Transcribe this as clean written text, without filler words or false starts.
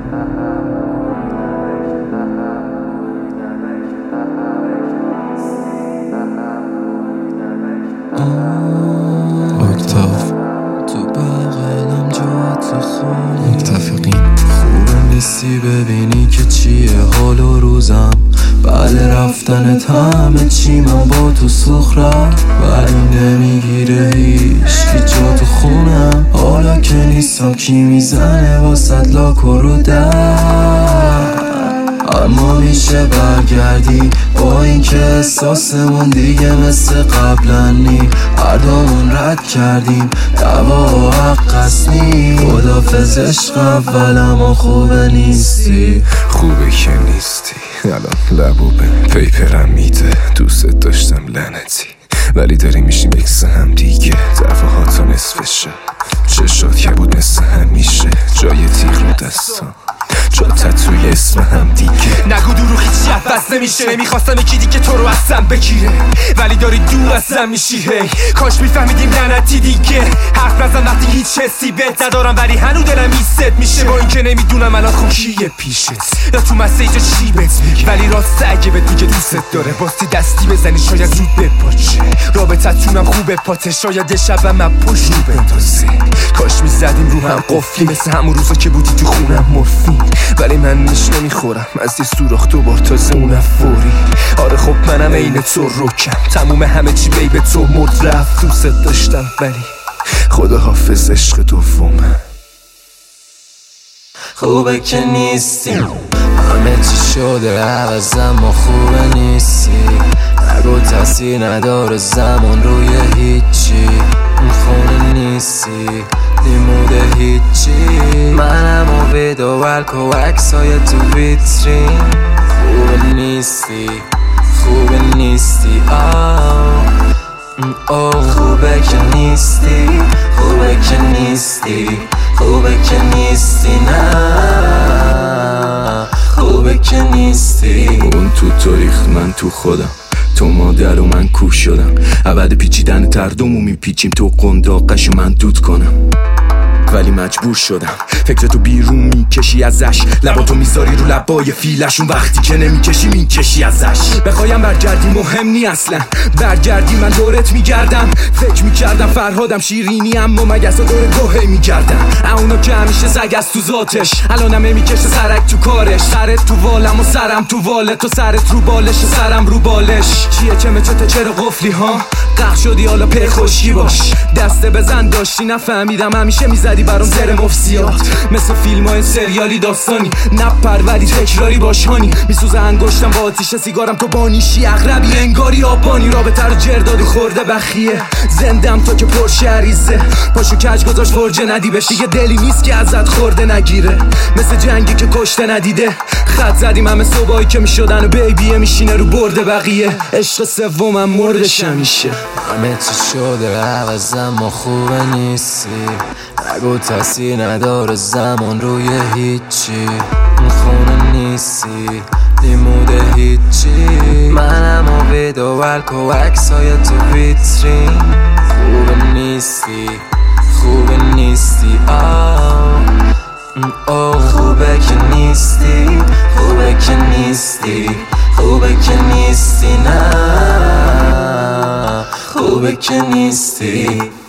اکتاف تو بغلم جات خالی متفقین. خوبه نیستی ببینی که چیه حال و روزم بعد رفتنت همه چی من با تو سخرم، ولی نمیگیره هیچکی جا تو خونم. حالا که نیستم کی میزنه واسد لاک و رو در، اما میشه برگردی با این که احساسمون دیگه مثل قبلا نی. هر دومون رد کردیم دوا حق است نی. خدافظ عشق اول اما خوبه نیستی. خوبه که نیستی الان لبو به پیپرم میده. دوست داشتم لعنتی ولی داری میشیم یکس هم دیگه. دفعات تا نصفشه چشات که بود مثل همیشه. جای تیغ رو دستان جا تتوی اسم هم دیگه. نگو دروغ هیچی عوض نمیشه. نمیخواستم یکی دیگه تو رو ازم بگیره ولی داری دور ازم میشی. هی کاش میفهمیدیم لعنتی دیگه. حرف نزن وقتی هیچ حسی بهت ندارم ولی هنو دلم ایست میشه. با اینکه نمیدونم الان خون کیه پیشت یا تو مسیجا چی بهت میگه، ولی راست اگه بهت میگه دوست داره باستی دستی بزنی شاید زود بپاچه. رابطتونم خوبه پاته شاید یه شبم من پشت رو بندازه. کاش میزدیم رو هم قفلی مثل همون روزا که بودی تو خونم مفید، ولی من نیش نمیخورم از یه سوراخ دوبار تازه اونم فوری. آره خب منم عین تو روکم تموم همه چی بی به تو مرد رفت. دوست داشتم ولی خدا حافظ عشق دومم. خوبه که نیستی همه چی شده عوض اما خوبه نیستی. نگو تاثیر نداره زمان روی هیچی. اون خونه نیستی دیموده هیچی. منم و ویدو ولک و عکسای تو ویترین. خوبه نیستی خوبه نیستی خوبه که نیستی خوبه که نیستی خوبه که نیستی نه خوبه که نیستی. اون تو تاریخ من تو خودم، تو مادر و من کوه شدم. ابد پیچیدن تردمو میپیچیم تو قنداقش من دود کنم، ولی مجبور شدم فکر تو بیرون میکشی ازش. لباتو میذاری رو لبای فیلش، اون وقتی که نمیکشی میکشی ازش. بخوایم برگردی مهم نی اصلا، برگردی من دورت میگردم. فکر میکردم فرهادم شیرینی اما مگس دور گوهی میگردم. اونا که همیشه سگ از تو ذاتش الانم نمیکشه سرک تو کارش. سرت تو والم و سرم تو واله، تو سرت رو بالش و سرم رو بالش. چیه چمه چته چرا قفلی ها قخ شدی حالا پی خوشی باش. دسته بزن داشتی نفهمیدم همیشه میزدی برام زر مفسیات. مثل فیلم های سریالی داستانی نپروری تکراری باشانی. میسوزه انگشتم با آتیش سیگارم تو بانیشی اغربی انگاری آبانی. رابطه رو جردادی خورده بخیه زندم تا که پرشه عریزه. پاشو کج گذاشت فرجه ندی بهش دیگه دلی نیست که ازت خورده نگیره. مثل جنگی که کشته ندیده خط زدیم همه صبحایی که میشدن و بیبیه میشینه رو برده بقیه. عشق سومم مردش همیشه. همه چی شده عوض اما خوبه نیستی. نگو تاثیر نداره زمان روی هیچی. اون خونه نیستی دیموده هیچی. منم و ویدو ولک و عکسای تو ویترین. خوبه نیستی خوبه نیستی خوبه که نیستی خوبه که نیستی خوبه که نیستی نه خوبه که نیستی.